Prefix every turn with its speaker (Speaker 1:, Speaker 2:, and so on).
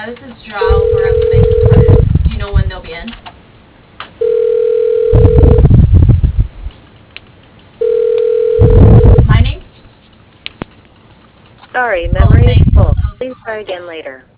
Speaker 1: this is Joao over at the Bank of Credit. Do you know when they'll be in? My name?
Speaker 2: Sorry,
Speaker 1: Oh,
Speaker 2: memory is
Speaker 1: thanks.
Speaker 2: full. Please try again later.